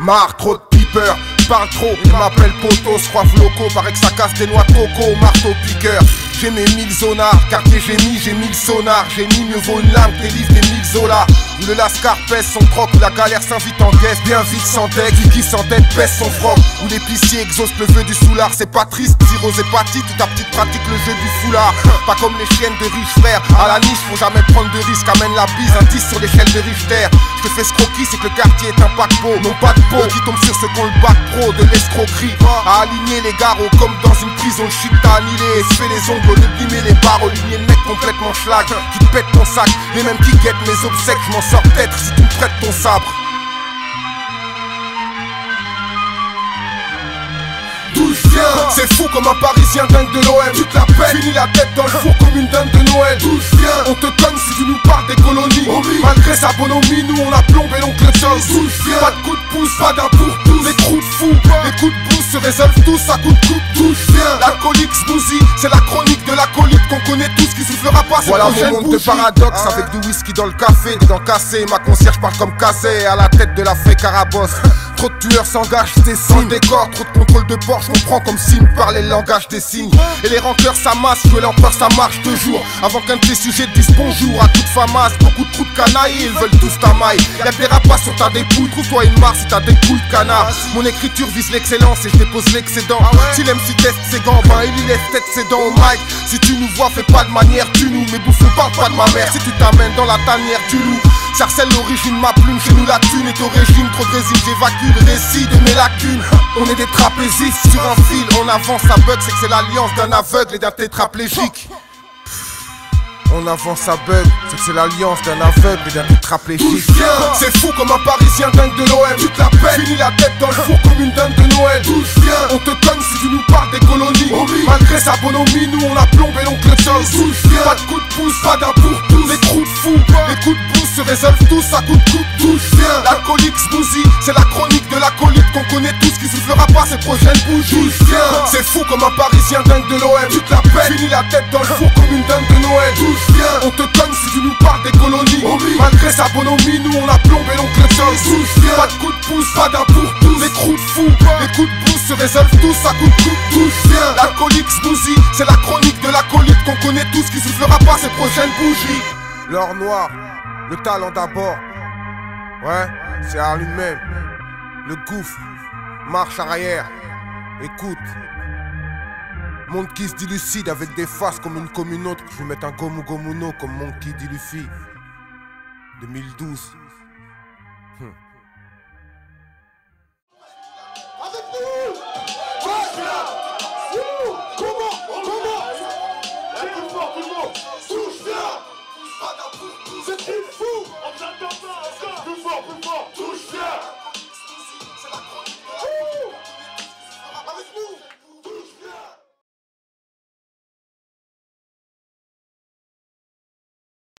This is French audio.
Marre, trop de pipeurs, parle trop, ils m'appellent poteau, soif locaux, paraît que ça casse des noix de coco, marteau piqueur. J'ai mes 1000 zonards, quartier j'ai 1000 sonars. J'ai mis mieux vaut une lame, des livres, des 1000 zolas. Où le lascar pèse son croc, où la galère s'invite en guest. Bien vite sans deck, qui sans tête pèse son froc. Où l'épicier exauce le vœu du soulard. C'est pas triste, cirrhose hépatite, ou ta petite pratique le jeu du foulard. Pas comme les chiennes de riches frères, à la niche faut jamais prendre de risques. Amène la bise, un 10 sur l'échelle de Richter. Je te fais ce croquis, c'est que le quartier est un paquebot. Non pas de peau, qui tombe sur ceux qu'on le bac pro, de l'escroquerie. À aligner les garrots comme dans une prison, shit t'as annihilé. Se fait les ongles, au lieu de limer les barres, au ligner le mec complètement schlag. Qui te pète ton sac, les mêmes qui guettent mes obsèques. Je m'en sors peut-être si tu me prêtes ton sabre. D'où je viens, c'est fou comme un parisien dingue de l'OM. Tu te la pètes, finis la tête dans le four comme une dinde de Noël. D'où je viens, on te cogne si tu nous parles des colonies. Malgré sa bonhomie, nous on a plombé l'oncle Charles. D'où je viens, pas de coup de pouce, pas d'un pour tous. Les trous de fou, les coups de pouce se résolvent tous à coup de coupe. D'où je viens, l'alcoolique smoothie, c'est la chronique de l'alcoolique qu'on connaît tous qui soufflera pas. Voilà mon monde de paradoxe avec du whisky dans le café, des dents cassées. Ma concierge parle comme cassé à la tête de la fée Carabosse. Trop de tueurs s'engagent, c'est sans décor, trop de contrôle de bord, je comprends comme s'ils me parlaient le langage des signes. Et les rancœurs s'amassent, jouer l'empereur ça marche 2 jours. Avant qu'un de tes sujets te dise bonjour à toute famasse. Beaucoup de trous de canaille, ils veulent tous ta maille. Y'a que des rapaces sur ta dépouille, trouve-toi une marre si t'as des couilles de canard. Mon écriture vise l'excellence et je dépose l'excédent. Si l'MC teste ses gants, ben il y laisse peut-être ses dents au mic. Si tu nous vois, fais pas de manière, tu nous. Mais bouffons parle pas de ma mère, si tu t'amènes dans la tanière, tu loues. Sarcelle l'origine, ma plume, chez nous la thune est au régime. Trop de résine, j'évacue le récit de mes lacunes. On est des trapézistes sur un fil, on avance à bug, c'est que c'est l'alliance d'un aveugle et d'un tétraplégique. On avance à bug, c'est que c'est l'alliance d'un aveugle et d'un tétraplégique. C'est fou comme un parisien dingue de l'OM. Tu te la pètes, finis la tête dans le four comme une dinde de Noël. D'où je viens, on te cogne si tu nous parles des colonies. Malgré sa bonhomie, nous on a plombé l'oncle Charles. D'où je viens, pas de coup de pouce, pas d'un pour tous. Les trous de fou, les coups de pouce se résolvent tous à coup de coupe. D'où je viens, l'alcoolique smoothie, c'est la chronique de l'acolyte qu'on connaît tous qui soufflera pas ses prochaines bougies. D'où je viens, c'est fou comme un parisien dingue de l'OM. Tu te la pètes, finis la tête dans le four comme une dinde de Noël. On te cogne si tu nous parles des colonies. Malgré sa bonhomie, nous on a plombé l'oncle Charles. Pas de coup de pouce, pas d'un pour tous. Les trous de fou, les coups de pouce se résolvent tous à coup de coupe. D'où je viens, l'alcoolique smoothie, c'est la chronique de l'acolyte qu'on connaît tous qui soufflera pas ses prochaines bougies. L'or noir, le talent d'abord. Ouais, c'est à lui-même. Le gouffre, marche arrière. Écoute. Monde qui se dilucide avec des faces comme une autre. Je vais mettre un gomu gomuno comme Monkey D. Luffy 2012.